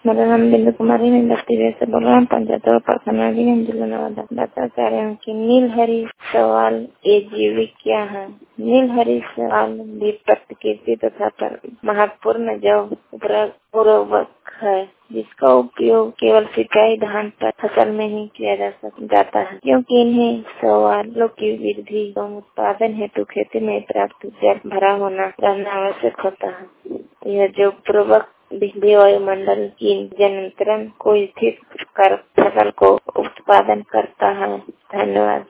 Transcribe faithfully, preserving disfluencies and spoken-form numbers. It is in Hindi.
मेरा नाम बिंदु कुमारी, मैं बस्ती से बोल रहा हूँ। पंचायत प्रखंड जिला नवादा। बता चाह रहे हूँ कि नीलहरी सवाल ये जीविक क्या है। नीलहरी सवाल भी प्रकृति तथा पर महत्वपूर्ण जैव उर्वरक है, जिसका उपयोग केवल सिंचाई धान पर फसल में ही किया जा जाता है, क्योंकि इन्हें सवालों की वृद्धि एवं उत्पादन हेतु खेती में पर्याप्त जल भरा होना रहना आवश्यक होता है। यह जो उर्वरक बिजली वायुमंडल की नियंत्रण को स्थिर कर फसल को उत्पादन करता है। धन्यवाद।